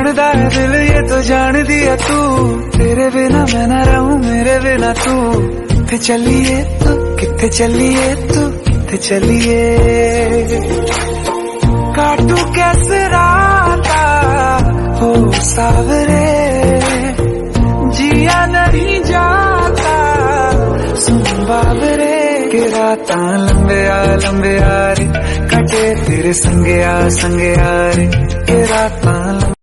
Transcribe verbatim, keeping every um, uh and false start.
जानदा है दिल ये तो जान दिया तू, तेरे बिना मैं ना रहूं मेरे बिना तू। किथे चलिए तू किथे चलिए तू किथे चलिए, काटू कैसे राता हो सावरे, जिया नहीं जाता सुन बाबरे। के राता लंबे आ लंबे आ रे, कटे तेरे संगे आ संगे आ रे, के राता